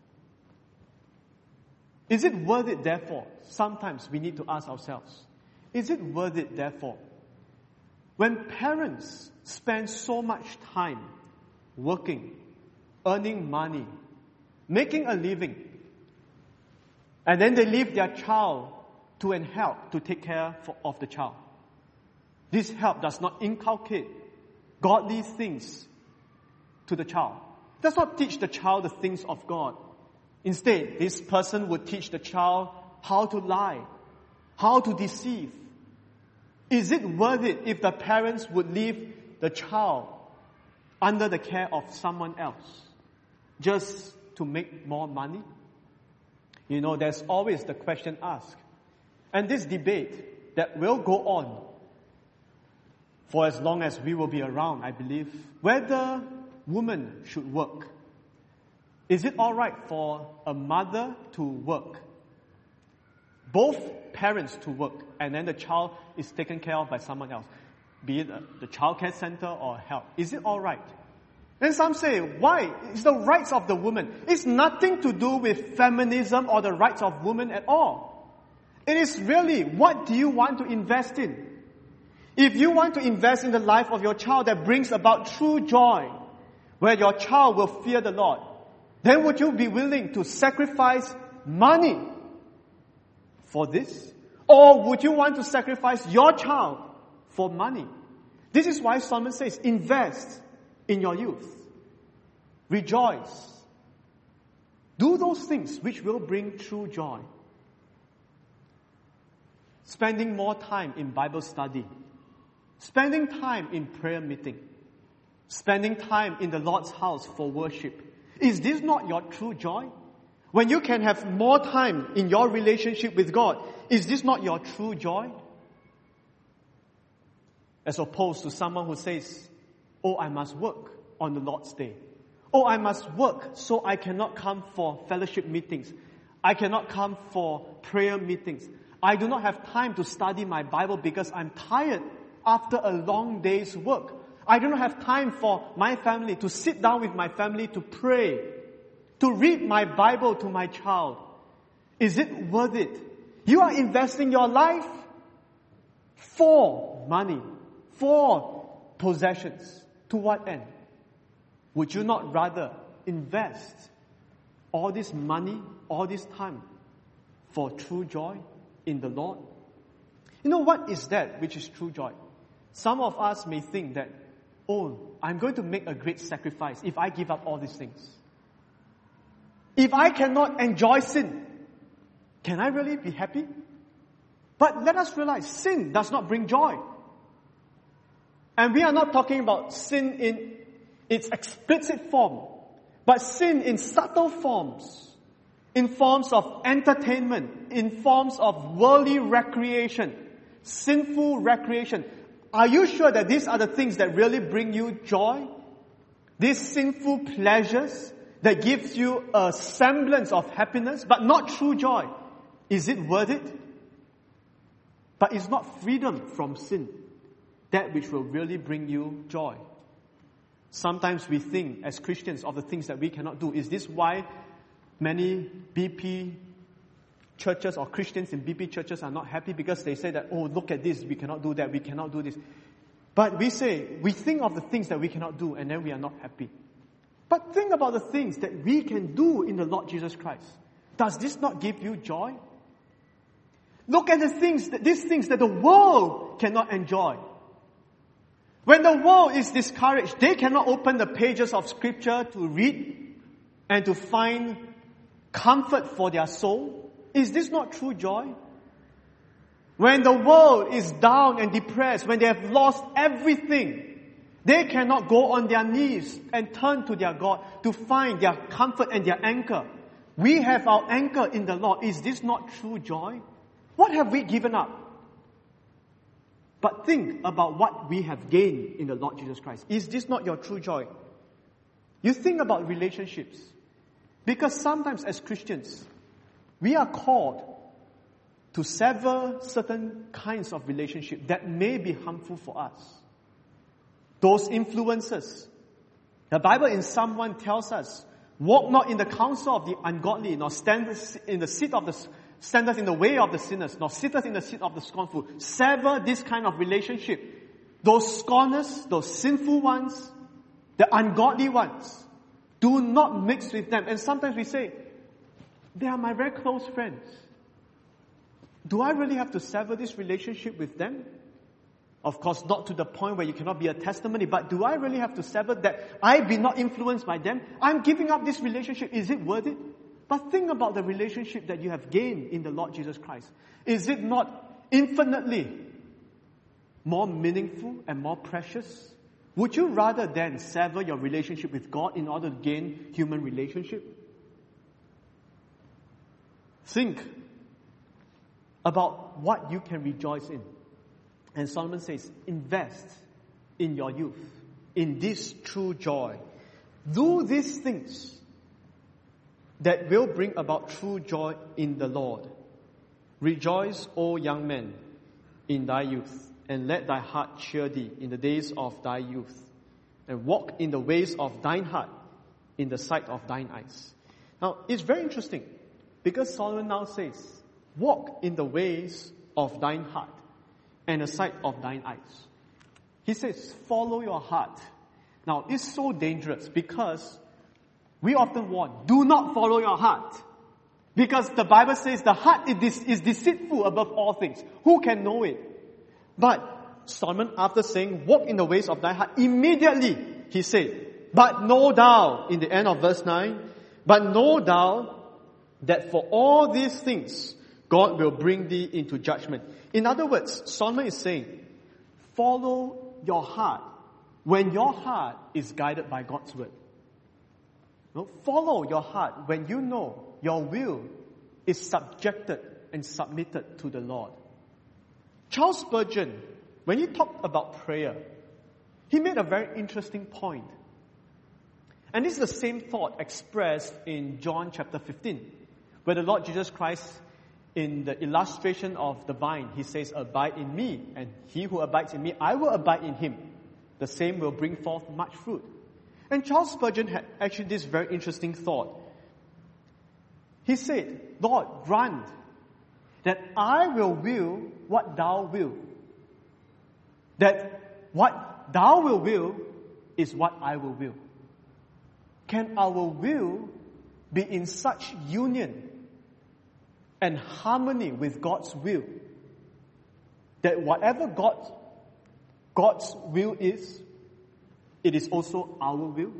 Is it worth it, therefore? Sometimes we need to ask ourselves, is it worth it, therefore? When parents spend so much time working, earning money, making a living, and then they leave their child to an help to take care for, of the child. This help does not inculcate godly things to the child. It does not teach the child the things of God. Instead, this person would teach the child how to lie, how to deceive. Is it worth it if the parents would leave the child under the care of someone else just to make more money? You know, there's always the question asked. And this debate that will go on for as long as we will be around, I believe, whether women should work. Is it all right for a mother to work? Both parents to work, and then the child is taken care of by someone else, be it the child care center or help. Is it all right? And some say, why? It's the rights of the woman. It's nothing to do with feminism or the rights of women at all. It is really, what do you want to invest in? If you want to invest in the life of your child that brings about true joy, where your child will fear the Lord, then would you be willing to sacrifice money for this? Or would you want to sacrifice your child for money? This is why Solomon says, invest in your youth. Rejoice. Do those things which will bring true joy. Spending more time in Bible study. Spending time in prayer meeting. Spending time in the Lord's house for worship. Is this not your true joy? When you can have more time in your relationship with God, is this not your true joy? As opposed to someone who says, oh, I must work on the Lord's day. Oh, I must work, so I cannot come for fellowship meetings. I cannot come for prayer meetings. I do not have time to study my Bible because I'm tired after a long day's work. I do not have time for my family to sit down with my family to pray, to read my Bible to my child. Is it worth it? You are investing your life for money, for possessions. To what end? Would you not rather invest all this money, all this time for true joy in the Lord? You know, what is that which is true joy? Some of us may think that, oh, I'm going to make a great sacrifice if I give up all these things. If I cannot enjoy sin, can I really be happy? But let us realize, sin does not bring joy. And we are not talking about sin in its explicit form, but sin in subtle forms, in forms of entertainment, in forms of worldly recreation, sinful recreation. Are you sure that these are the things that really bring you joy? These sinful pleasures that gives you a semblance of happiness, but not true joy. Is it worth it? But it's not freedom from sin, that which will really bring you joy. Sometimes we think as Christians of the things that we cannot do. Is this why many B P churches or Christians in B P churches are not happy? Because they say that, oh, look at this, we cannot do that, we cannot do this. But we say, we think of the things that we cannot do and then we are not happy. But think about the things that we can do in the Lord Jesus Christ. Does this not give you joy? Look at the things, that, these things that the world cannot enjoy. When the world is discouraged, they cannot open the pages of Scripture to read and to find comfort for their soul. Is this not true joy? When the world is down and depressed, when they have lost everything, they cannot go on their knees and turn to their God to find their comfort and their anchor. We have our anchor in the Lord. Is this not true joy? What have we given up? But think about what we have gained in the Lord Jesus Christ. Is this not your true joy? You think about relationships. Because sometimes as Christians, we are called to sever certain kinds of relationship that may be harmful for us. Those influences. The Bible in Psalm one tells us, walk not in the counsel of the ungodly, nor stand in the seat of the standeth in the way of the sinners, nor sitteth in the seat of the scornful. Sever this kind of relationship. Those scorners, those sinful ones, the ungodly ones, do not mix with them. And sometimes we say, they are my very close friends. Do I really have to sever this relationship with them? Of course, not to the point where you cannot be a testimony, but do I really have to sever that I be not influenced by them? I'm giving up this relationship. Is it worth it? But think about the relationship that you have gained in the Lord Jesus Christ. Is it not infinitely more meaningful and more precious? Would you rather then sever your relationship with God in order to gain human relationship? Think about what you can rejoice in. And Solomon says, invest in your youth, in this true joy. Do these things that will bring about true joy in the Lord. Rejoice, O young man, in thy youth, and let thy heart cheer thee in the days of thy youth. and walk in the ways of thine heart, in the sight of thine eyes. Now, it's very interesting, because Solomon now says, walk in the ways of thine heart, and the sight of thine eyes. He says, follow your heart. Now, it's so dangerous, because we often warn, do not follow your heart. Because the Bible says the heart is, is deceitful above all things. Who can know it? But Solomon, after saying, walk in the ways of thy heart, immediately he said, but know thou, in the end of verse nine, but know thou that for all these things, God will bring thee into judgment. In other words, Solomon is saying, follow your heart when your heart is guided by God's word. No, follow your heart when you know your will is subjected and submitted to the Lord. Charles Spurgeon, when he talked about prayer, he made a very interesting point. And this is the same thought expressed in John chapter fifteen, where the Lord Jesus Christ, in the illustration of the vine, he says, abide in me, and he who abides in me, I will abide in him. The same will bring forth much fruit. And Charles Spurgeon had actually this very interesting thought. He said, Lord, grant that I will will what thou wilt. That what thou will will is what I will will. Can our will be in such union and harmony with God's will that whatever God, God's will is, it is also our will?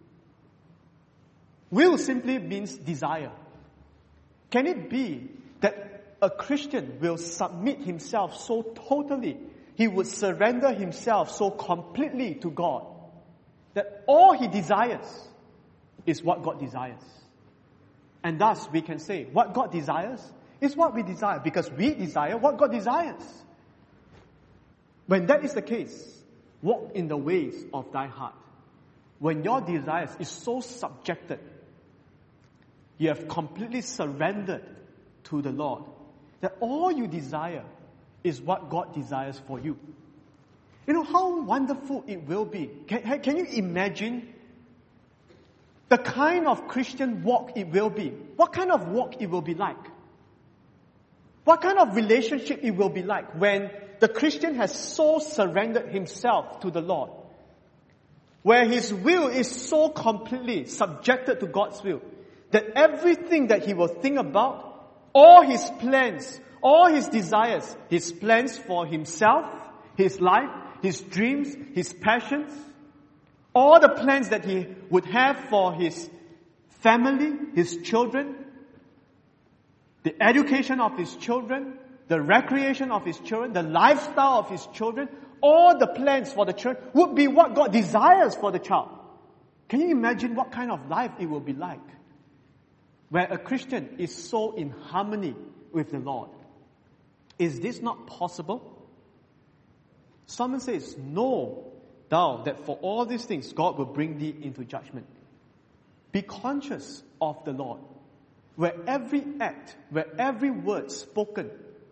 Will simply means desire. Can it be that a Christian will submit himself so totally, he would surrender himself so completely to God, that all he desires is what God desires? And thus we can say, what God desires is what we desire, because we desire what God desires. When that is the case, walk in the ways of thy heart. When your desires is so subjected, you have completely surrendered to the Lord, that all you desire is what God desires for you. You know how wonderful it will be. Can, can you imagine the kind of Christian walk it will be? What kind of walk it will be like? What kind of relationship it will be like when the Christian has so surrendered himself to the Lord, where his will is so completely subjected to God's will, that everything that he will think about, all his plans, all his desires, his plans for himself, his life, his dreams, his passions, all the plans that he would have for his family, his children, the education of his children, the recreation of his children, the lifestyle of his children, all the plans for the children would be what God desires for the child. Can you imagine what kind of life it will be like, where a Christian is so in harmony with the Lord? Is this not possible? Solomon says, know thou that for all these things God will bring thee into judgment. Be conscious of the Lord, where every act, where every word spoken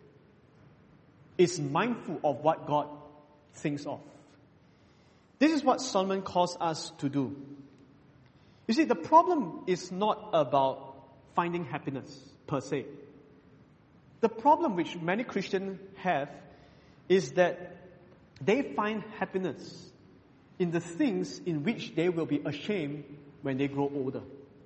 is mindful of what God thinks of. This is what Solomon calls us to do. You see, the problem is not about finding happiness per se. The problem which many Christians have is that they find happiness in the things in which they will be ashamed when they grow older.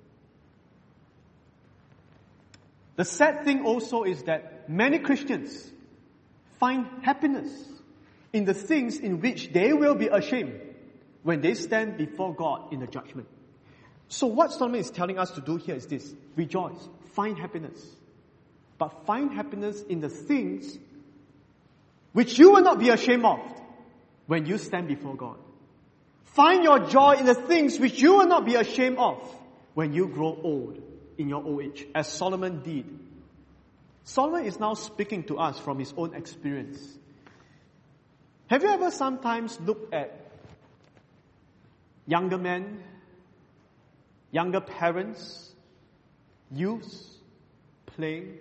The sad thing also is that many Christians find happiness in the things in which they will be ashamed when they stand before God in the judgment. So what Solomon is telling us to do here is this: rejoice, find happiness. But find happiness in the things which you will not be ashamed of when you stand before God. Find your joy in the things which you will not be ashamed of when you grow old, in your old age, as Solomon did. Solomon is now speaking to us from his own experience. Have you ever sometimes looked at younger men, younger parents, youths playing?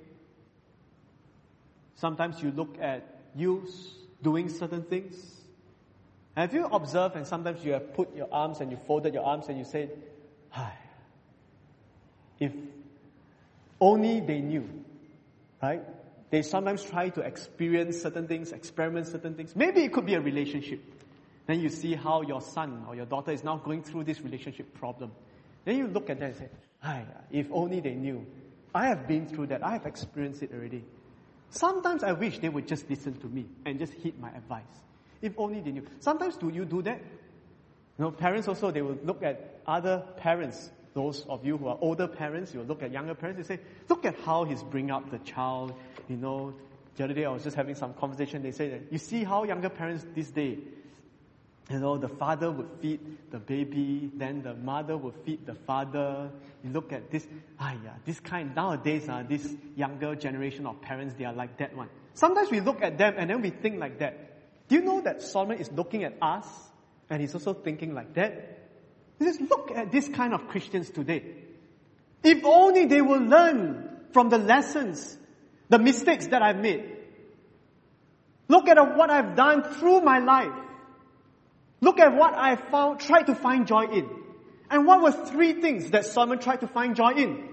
Sometimes you look at youths doing certain things. Have you observed, and sometimes you have put your arms and you folded your arms and you said, "Hi, if only they knew," right? They sometimes try to experience certain things, experiment certain things. Maybe it could be a relationship. Then you see how your son or your daughter is now going through this relationship problem. Then you look at them and say, "Hi, if only they knew. I have been through that. I have experienced it already." Sometimes I wish they would just listen to me and just heed my advice. If only they knew. Sometimes do you do that? You know, parents also, they will look at other parents. Those of you who are older parents, you will look at younger parents and say, "Look at how he's bringing up the child." You know, the other day I was just having some conversation. They say that, "You see how younger parents this day, you know, the father would feed the baby, then the mother would feed the father. You look at this, ah yeah, this kind, nowadays, uh, this younger generation of parents, they are like that one." Sometimes we look at them and then we think like that. Do you know that Solomon is looking at us and he's also thinking like that? He says, look at this kind of Christians today. If only they will learn from the lessons, the mistakes that I've made. Look at what I've done through my life. Look at what I found, tried to find joy in. And what were three things that Solomon tried to find joy in?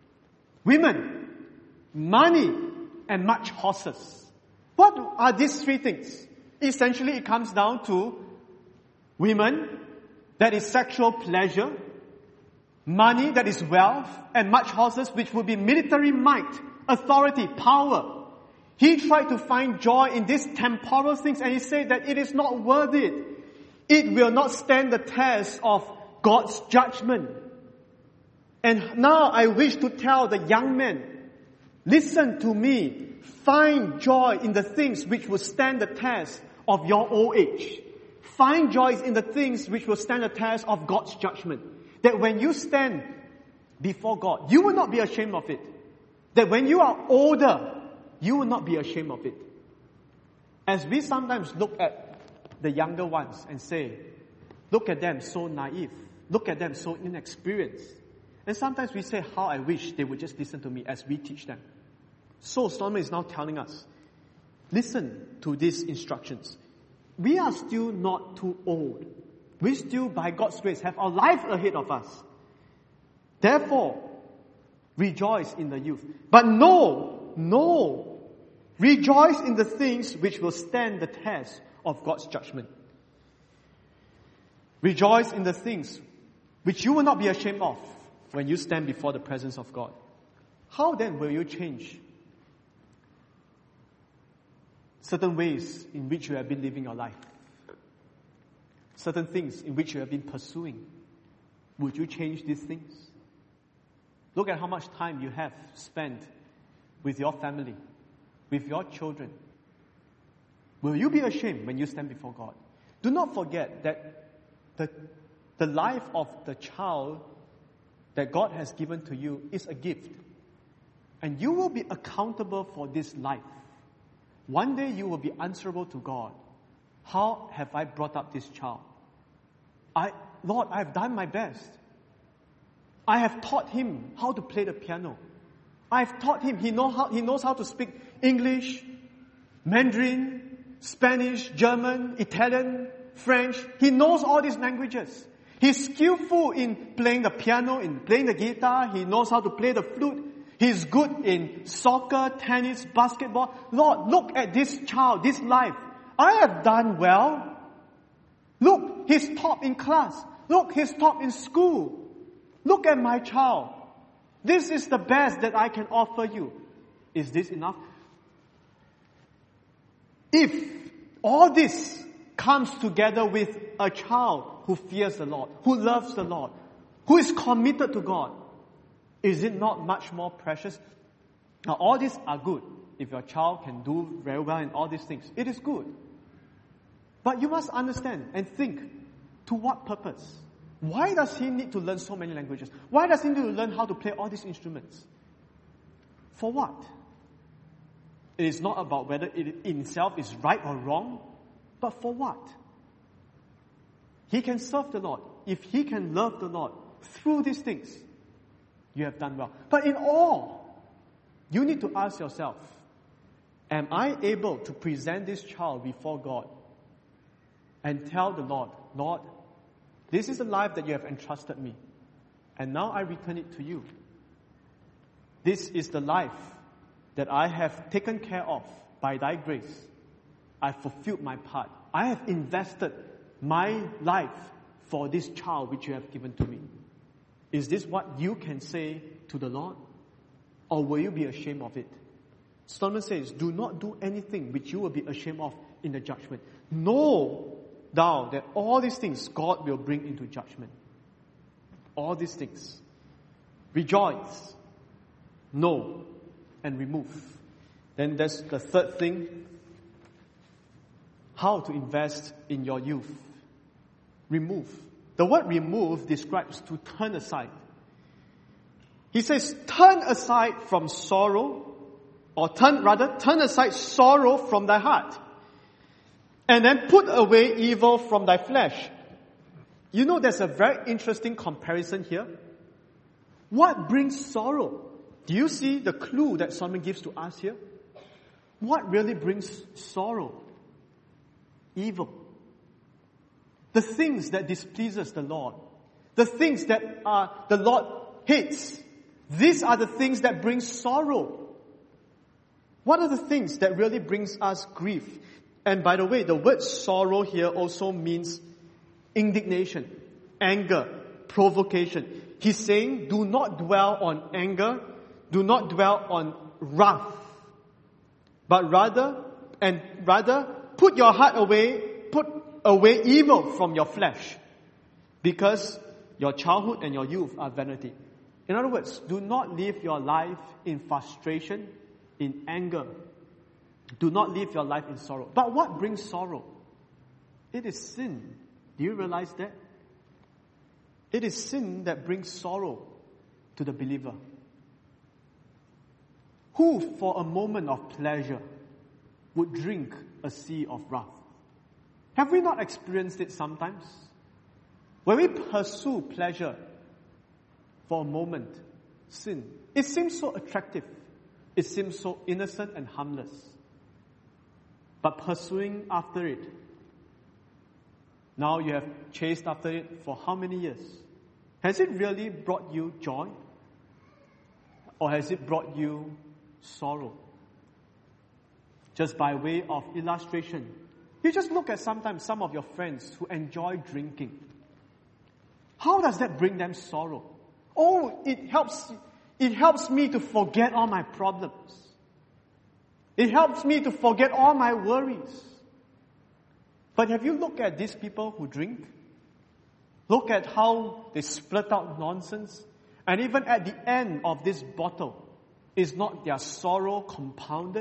Women, money, and much horses. What are these three things? Essentially, it comes down to women, that is sexual pleasure, money, that is wealth, and much horses, which would be military might, authority, power. He tried to find joy in these temporal things, and he said that it is not worth it. It will not stand the test of God's judgment. And now I wish to tell the young men, listen to me. Find joy in the things which will stand the test of your old age. Find joy in the things which will stand the test of God's judgment. That when you stand before God, you will not be ashamed of it. That when you are older, you will not be ashamed of it. As we sometimes look at the younger ones and say, look at them so naive. Look at them so inexperienced. And sometimes we say, how I wish they would just listen to me as we teach them. So Solomon is now telling us, listen to these instructions. We are still not too old. We still, by God's grace, have our life ahead of us. Therefore, rejoice in the youth. But no, no, rejoice in the things which will stand the test of God's judgment. Rejoice in the things which you will not be ashamed of when you stand before the presence of God. How then will you change certain ways in which you have been living your life? Certain things in which you have been pursuing. Would you change these things? Look at how much time you have spent with your family, with your children. Will you be ashamed when you stand before God? Do not forget that the, the life of the child that God has given to you is a gift. And you will be accountable for this life. One day you will be answerable to God. How have I brought up this child? I, Lord, I have done my best. I have taught him how to play the piano. I have taught him, he, know how, he knows how to speak English, Mandarin, Spanish, German, Italian, French. He knows all these languages. He's skillful in playing the piano, in playing the guitar. He knows how to play the flute. He's good in soccer, tennis, basketball. Lord, look at this child, this life. I have done well. Look, he's top in class. Look, he's top in school. Look at my child. This is the best that I can offer you. Is this enough? If all this comes together with a child who fears the Lord, who loves the Lord, who is committed to God, is it not much more precious? Now, all these are good. If your child can do very well in all these things, it is good. But you must understand and think, to what purpose? Why does he need to learn so many languages? Why does he need to learn how to play all these instruments? For what? It is not about whether it in itself is right or wrong, but for what? He can serve the Lord. If he can love the Lord through these things, you have done well. But in all, you need to ask yourself, am I able to present this child before God and tell the Lord, Lord, this is the life that you have entrusted me, and now I return it to you. This is the life that I have taken care of by thy grace. I fulfilled my part. I have invested my life for this child which you have given to me. Is this what you can say to the Lord? Or will you be ashamed of it? Solomon says, do not do anything which you will be ashamed of in the judgment. Know thou that all these things God will bring into judgment. All these things. Rejoice, know, and remove. Then there's the third thing. How to invest in your youth. Remove. The word remove describes to turn aside. He says, turn aside from sorrow, or turn, rather, turn aside sorrow from thy heart. And then put away evil from thy flesh. You know, there's a very interesting comparison here. What brings sorrow? Do you see the clue that Solomon gives to us here? What really brings sorrow? Evil. The things that displeases the Lord. The things that uh, the Lord hates. These are the things that bring sorrow. What are the things that really brings us grief? And by the way, the word sorrow here also means indignation, anger, provocation. He's saying, do not dwell on anger, do not dwell on wrath, but rather, and rather, put your heart away, put away evil from your flesh, because your childhood and your youth are vanity. In other words, do not live your life in frustration, in anger. Do not live your life in sorrow. But what brings sorrow? It is sin. Do you realize that? It is sin that brings sorrow to the believer. Who, for a moment of pleasure, would drink a sea of wrath? Have we not experienced it sometimes? When we pursue pleasure for a moment, sin, it seems so attractive. It seems so innocent and harmless. But pursuing after it, now you have chased after it for how many years? Has it really brought you joy? Or has it brought you sorrow? Just by way of illustration, you just look at sometimes some of your friends who enjoy drinking. How does that bring them sorrow? Oh, it helps, it helps me to forget all my problems. It helps me to forget all my worries. But have you looked at these people who drink? Look at how they split out nonsense. And even at the end of this bottle, is not their sorrow compounded?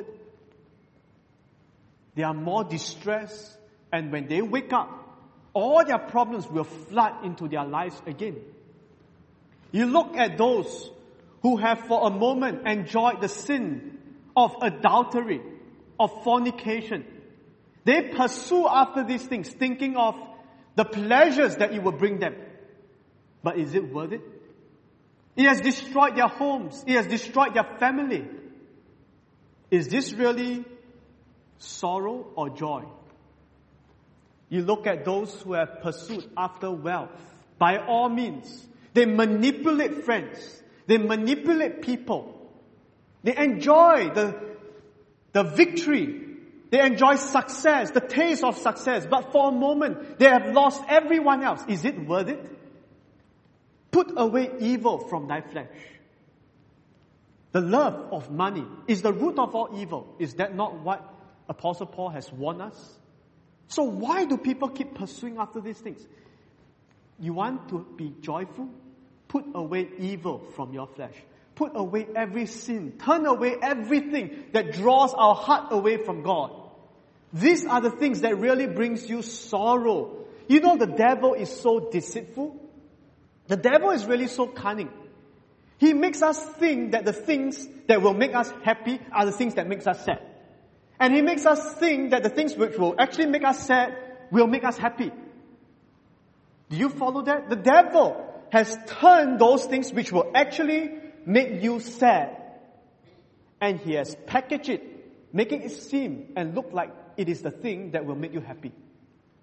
They are more distressed. And when they wake up, all their problems will flood into their lives again. You look at those who have for a moment enjoyed the sin of adultery, of fornication. They pursue after these things, thinking of the pleasures that it will bring them. But is it worth it? It has destroyed their homes. It has destroyed their family. Is this really sorrow or joy? You look at those who have pursued after wealth. By all means, they manipulate friends. They manipulate people. They enjoy the, the victory. They enjoy success, the taste of success. But for a moment, they have lost everyone else. Is it worth it? Put away evil from thy flesh. The love of money is the root of all evil. Is that not what Apostle Paul has warned us? So why do people keep pursuing after these things? You want to be joyful? Put away evil from your flesh. Put away every sin. Turn away everything that draws our heart away from God. These are the things that really brings you sorrow. You know, the devil is so deceitful. The devil is really so cunning. He makes us think that the things that will make us happy are the things that makes us sad. And he makes us think that the things which will actually make us sad will make us happy. Do you follow that? The devil has turned those things which will actually make you sad, and he has packaged it, making it seem and look like it is the thing that will make you happy.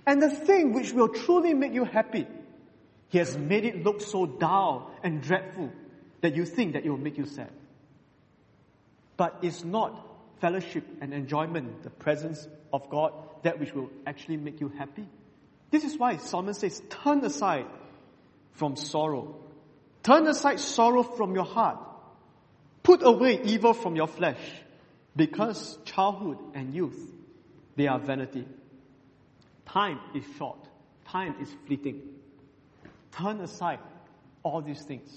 And the thing which will truly make you happy, He has made it look so dull and dreadful that you think that it will make you sad. But it's not fellowship and enjoyment, the presence of God, that which will actually make you happy. This is why Solomon says, turn aside from sorrow. Turn aside sorrow from your heart. Put away evil from your flesh. Because childhood and youth, they are vanity. Time is short. Time is fleeting. Turn aside all these things.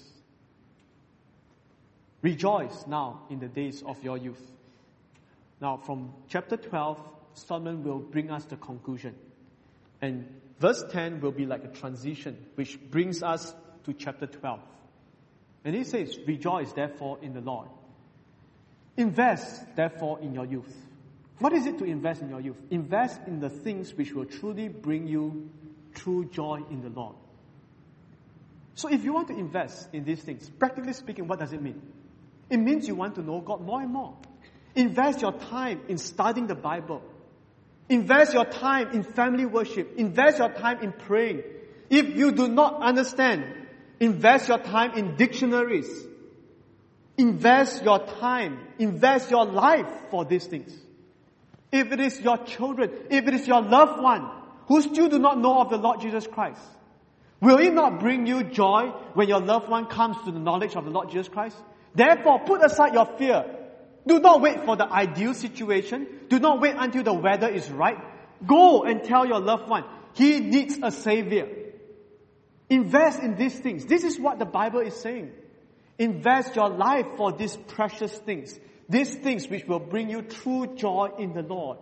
Rejoice now in the days of your youth. Now from chapter twelve, Solomon will bring us the conclusion. And verse ten will be like a transition, which brings us to chapter twelve. And he says, rejoice therefore in the Lord. Invest therefore in your youth. What is it to invest in your youth? Invest in the things which will truly bring you true joy in the Lord. So if you want to invest in these things, practically speaking, what does it mean? It means you want to know God more and more. Invest your time in studying the Bible. Invest your time in family worship. Invest your time in praying. If you do not understand, invest your time in dictionaries. Invest your time, invest your life for these things. If it is your children, if it is your loved one who still do not know of the Lord Jesus Christ, will it not bring you joy when your loved one comes to the knowledge of the Lord Jesus Christ? Therefore, put aside your fear. Do not wait for the ideal situation. Do not wait until the weather is right. Go and tell your loved one, he needs a Savior. Invest in these things. This is what the Bible is saying. Invest your life for these precious things. These things which will bring you true joy in the Lord.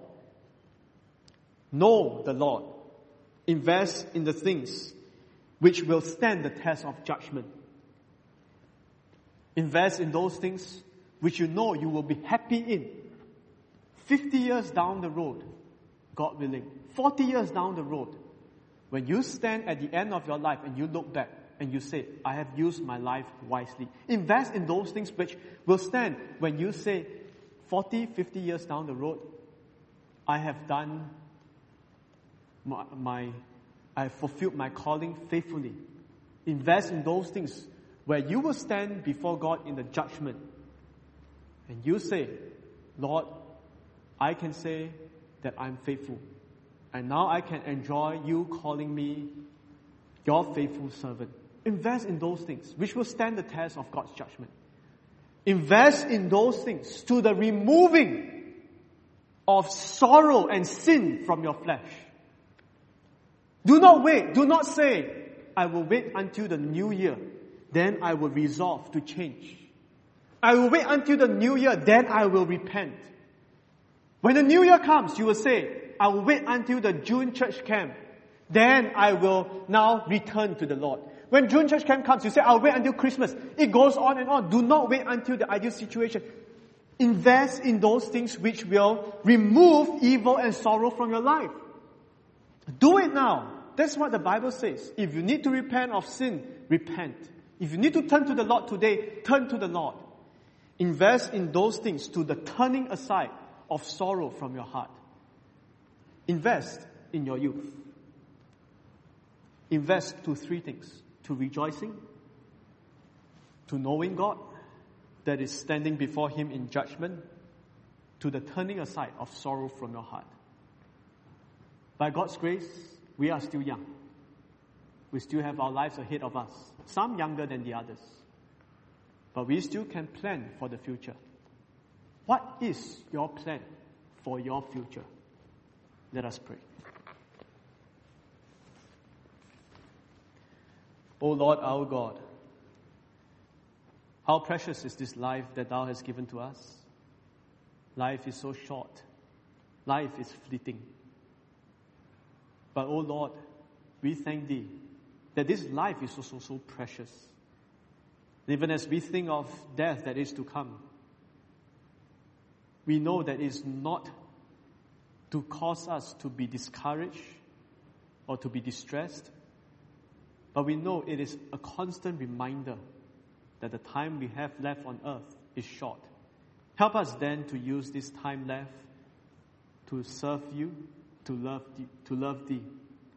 Know the Lord. Invest in the things which will stand the test of judgment. Invest in those things which you know you will be happy in. fifty years down the road, God willing. forty years down the road, when you stand at the end of your life and you look back and you say, I have used my life wisely. Invest in those things which will stand when you say, forty, fifty years down the road, I have done my, my I have fulfilled my calling faithfully. Invest in those things where you will stand before God in the judgment. And you say, Lord, I can say that I'm faithful. And now I can enjoy you calling me your faithful servant. Invest in those things which will stand the test of God's judgment. Invest in those things to the removing of sorrow and sin from your flesh. Do not wait. Do not say, I will wait until the new year. Then I will resolve to change. I will wait until the new year. Then I will repent. When the new year comes, you will say, I will wait until the June church camp. Then I will now return to the Lord. When June church camp comes, you say, I'll wait until Christmas. It goes on and on. Do not wait until the ideal situation. Invest in those things which will remove evil and sorrow from your life. Do it now. That's what the Bible says. If you need to repent of sin, repent. If you need to turn to the Lord today, turn to the Lord. Invest in those things to the turning aside of sorrow from your heart. Invest in your youth. Invest to three things. To rejoicing, to knowing God, that is standing before Him in judgment, to the turning aside of sorrow from your heart. By God's grace, we are still young. We still have our lives ahead of us, some younger than the others. But we still can plan for the future. What is your plan for your future? Let us pray. O Lord our God, how precious is this life that Thou hast given to us. Life is so short. Life is fleeting. But O Lord, we thank Thee that this life is also so precious. Even as we think of death that is to come, we know that it is not to cause us to be discouraged or to be distressed, but we know it is a constant reminder that the time we have left on earth is short. Help us then to use this time left to serve You, to love Thee, to love Thee,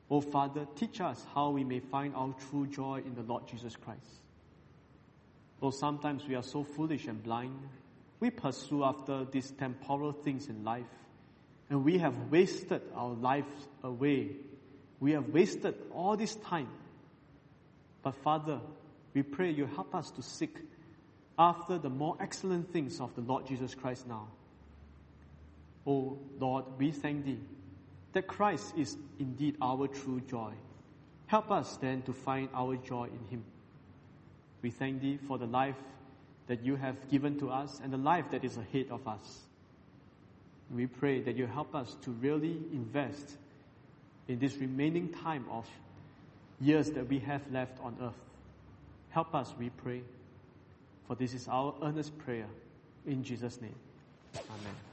Oh Father, teach us how we may find our true joy in the Lord Jesus Christ. Oh, sometimes we are so foolish and blind. We pursue after these temporal things in life, and we have wasted our lives away. We have wasted all this time. But Father, we pray you help us to seek after the more excellent things of the Lord Jesus Christ now. Oh Lord, we thank Thee that Christ is indeed our true joy. Help us then to find our joy in Him. We thank Thee for the life that you have given to us and the life that is ahead of us. We pray that you help us to really invest in this remaining time of years that we have left on earth. Help us, we pray, for this is our earnest prayer. In Jesus' name, amen.